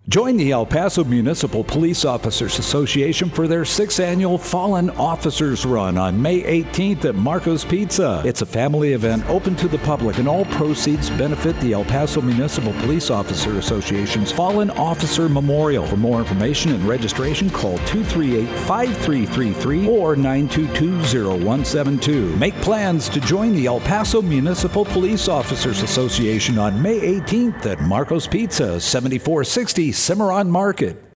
Join the El Paso Municipal Police Officers Association for their 6th annual Fallen Officers Run on May 18th at Marco's Pizza. It's a family event open to the public, and all proceeds benefit the El Paso Municipal Police Officer Association's Fallen Officer Memorial. For more information and registration, call 238-5333 or 922-0172. Make plans to join the El Paso Municipal Police Officers Association on May 18th at Marco's Pizza, 7460 Cimarron Market.